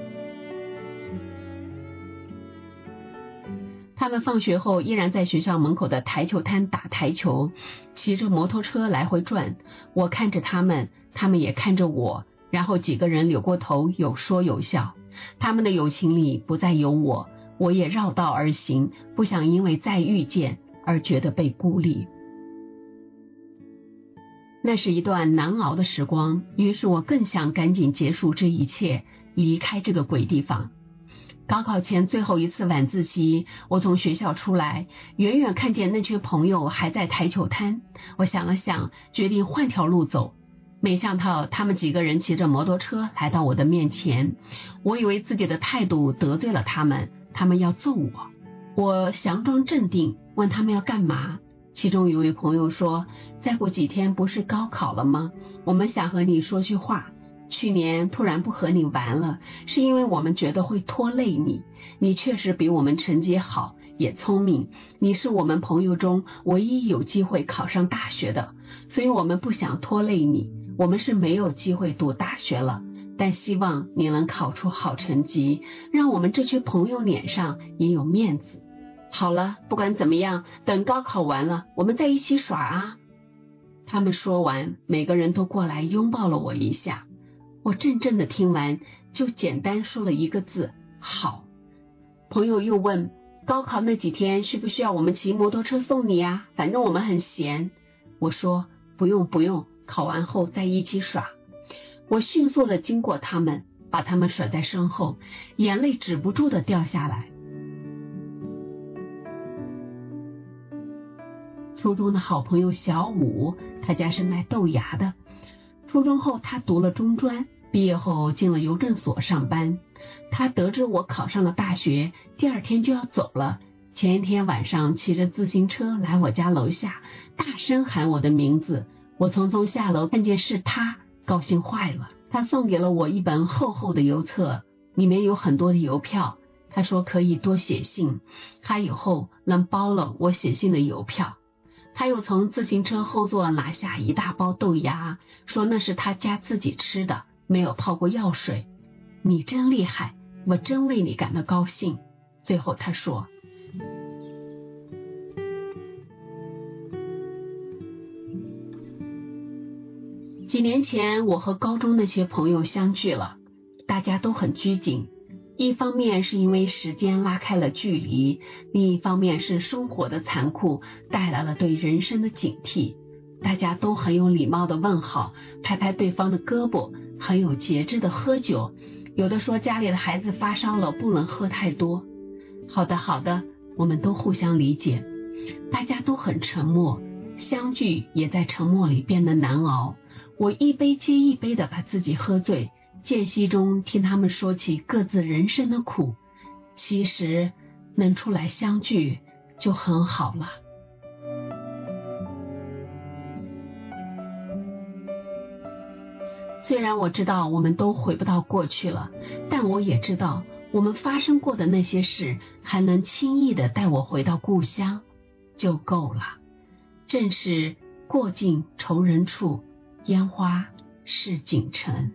他们放学后依然在学校门口的台球摊打台球，骑着摩托车来回转。我看着他们，他们也看着我，然后几个人扭过头，有说有笑。他们的友情里不再有我，我也绕道而行，不想因为再遇见而觉得被孤立。那是一段难熬的时光，于是我更想赶紧结束这一切，离开这个鬼地方。高考前最后一次晚自习，我从学校出来，远远看见那群朋友还在台球摊，我想了想，决定换条路走。没想到他们几个人骑着摩托车来到我的面前，我以为自己的态度得罪了他们，他们要揍我。我佯装镇定，问他们要干嘛。其中有位朋友说，再过几天不是高考了吗？我们想和你说句话，去年突然不和你玩了，是因为我们觉得会拖累你，你确实比我们成绩好， 也聪明，你是我们朋友中唯一有机会考上大学的，所以我们不想拖累你，我们是没有机会读大学了，但希望你能考出好成绩，让我们这群朋友脸上也有面子。好了，不管怎么样，等高考完了，我们再一起耍啊。他们说完，每个人都过来拥抱了我一下。我怔怔的听完，就简单说了一个字：好。朋友又问，高考那几天需不需要我们骑摩托车送你啊？反正我们很闲。我说不用，考完后再一起耍。我迅速的经过他们，把他们甩在身后，眼泪止不住的掉下来。初中的好朋友小武，他家是卖豆芽的。初中后他读了中专，毕业后进了邮政所上班。他得知我考上了大学，第二天就要走了。前一天晚上骑着自行车来我家楼下，大声喊我的名字。我匆匆下楼，看见是他，高兴坏了。他送给了我一本厚厚的邮册，里面有很多的邮票。他说可以多写信，他以后能包了我写信的邮票。他又从自行车后座拿下一大包豆芽，说那是他家自己吃的，没有泡过药水。你真厉害，我真为你感到高兴。最后他说，几年前我和高中那些朋友相聚了，大家都很拘谨，一方面是因为时间拉开了距离，另一方面是生活的残酷带来了对人生的警惕。大家都很有礼貌的问好，拍拍对方的胳膊，很有节制的喝酒。有的说家里的孩子发烧了，不能喝太多。好的，我们都互相理解。大家都很沉默，相聚也在沉默里变得难熬。我一杯接一杯的把自己喝醉，间隙中听他们说起各自人生的苦。其实能出来相聚就很好了。虽然我知道我们都回不到过去了，但我也知道我们发生过的那些事还能轻易的带我回到故乡，就够了。正是过尽愁人处，烟花是锦城。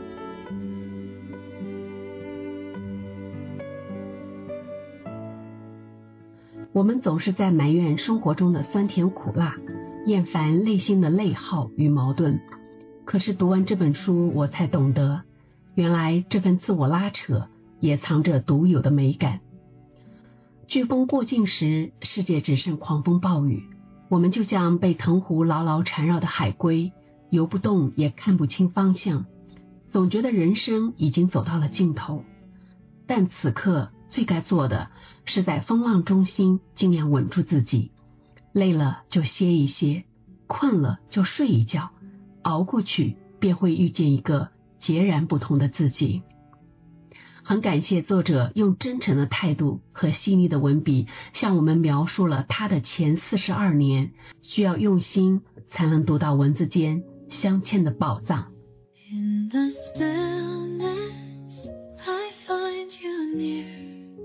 我们总是在埋怨生活中的酸甜苦辣，厌烦内心的内耗与矛盾。可是读完这本书，我才懂得，原来这份自我拉扯也藏着独有的美感。飓风过境时，世界只剩狂风暴雨，我们就像被藤壶牢牢缠绕的海龟，游不动也看不清方向，总觉得人生已经走到了尽头。但此刻最该做的是在风浪中心尽量稳住自己，累了就歇一歇，困了就睡一觉，熬过去便会遇见一个截然不同的自己。很感谢作者用真诚的态度和细腻的文笔向我们描述了他的前42年，需要用心才能读到文字间镶嵌的宝藏。 In the stillness, I find you near.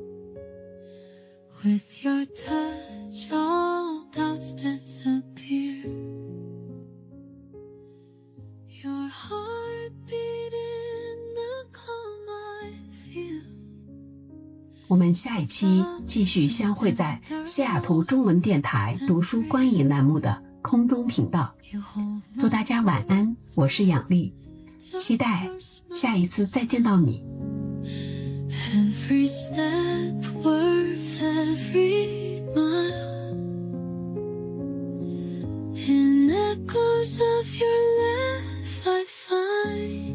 With your touch, all doubts disappear. Your heartbeat in the calm I feel. 我们下一期继续相会在西雅图中文电台读书观影栏目的空中频道。祝大家晚安，我是养丽，期待下一次再见到你。 Every step worth every mile. In echoes of your laugh I find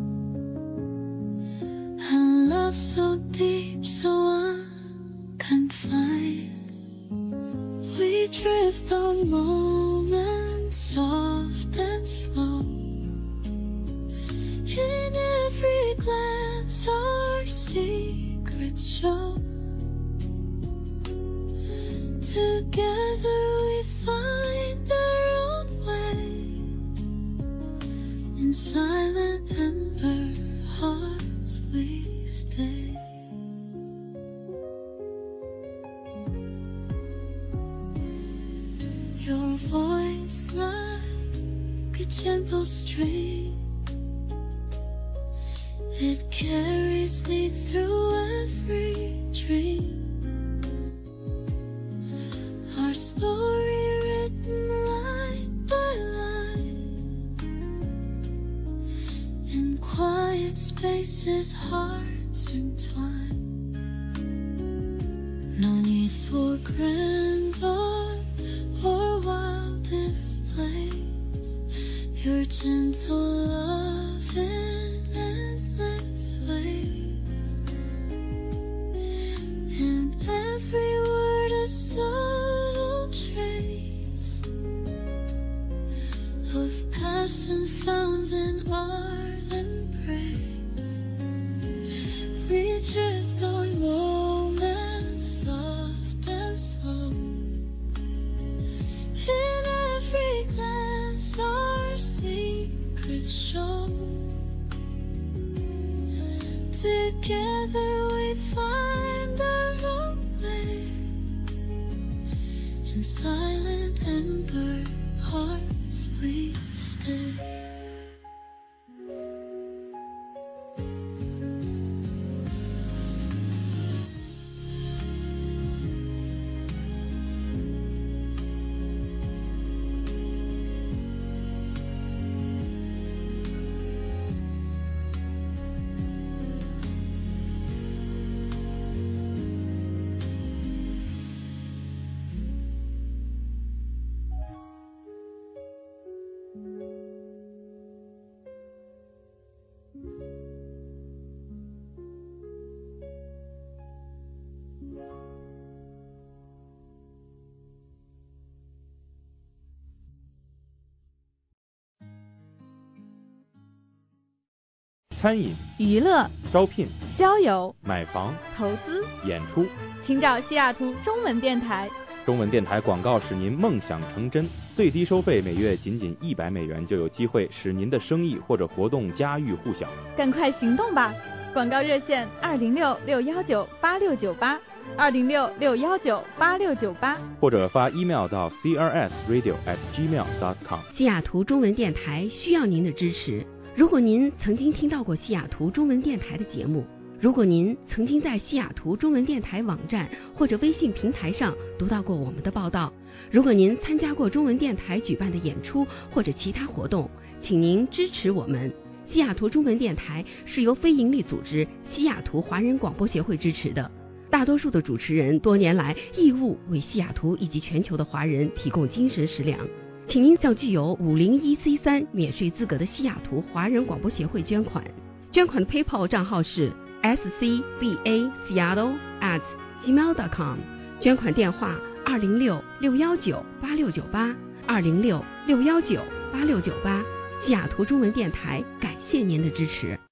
a love so deep, so unconfined. We drift on moments soft and slow. In every glance our secrets show. Together we find our own way. In silent ember hearts we stay. voice like a gentle stream. It carries me through every dream. Our story written line by line. In quiet spaces, hearts entwine. No need for grandeur or wild displays. Your gentle love in endless ways. In every word a subtle trace of passion found in our embrace. We drift on moments soft and slow. In every glance our secrets show. Together we find our own way. In silent ember hearts we stay. 餐饮、 娱乐、 招聘、 交友、 买房、 投资， 演出， 请找西雅图中文电台。 中文电台广告使您梦想成真，最低收费每月仅仅$100，就有机会使您的生意或者活动家喻户晓。 赶快行动吧！广告热线206-619-8698，206-619-8698， 或者发 email 到 crsradio@gmail.com。 西雅图中文电台需要您的支持。如果您曾经听到过西雅图中文电台的节目，如果您曾经在西雅图中文电台网站或者微信平台上读到过我们的报道，如果您参加过中文电台举办的演出或者其他活动，请您支持我们。西雅图中文电台是由非营利组织西雅图华人广播协会支持的，大多数的主持人多年来义务为西雅图以及全球的华人提供精神食粮。请您向具有501C3免税资格的西雅图华人广播协会捐款。捐款的 PayPal 账号是 scbaseattle@gmail.com， 捐款电话206-619-8698， 206-619-8698。西雅图中文电台感谢您的支持。